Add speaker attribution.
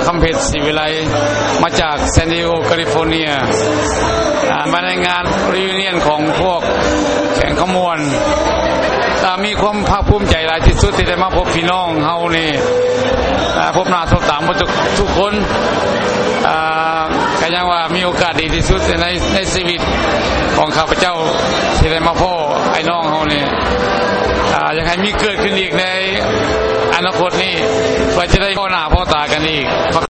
Speaker 1: คำเพชรศรีวิไลมาจากซานดิเอโกแคลิฟอร์เนียมาในงานรีวิเนียนของพวกแข่งขมวนมีความภาคภูมิใจหลายที่สุดที่ได้มาพบพี่น้องเฮานี่พบหน้าพบตาทุกคนก็ยังว่ามีโอกาสดีที่สุดในชีวิตของข้าพเจ้าที่ได้มาพ่อไอ้น้องเฮานี่อยากให้มีเกิดขึ้นอีกในอนาคตนี้เพื่อจะได้พ่อหน้าพ่อตากันอีก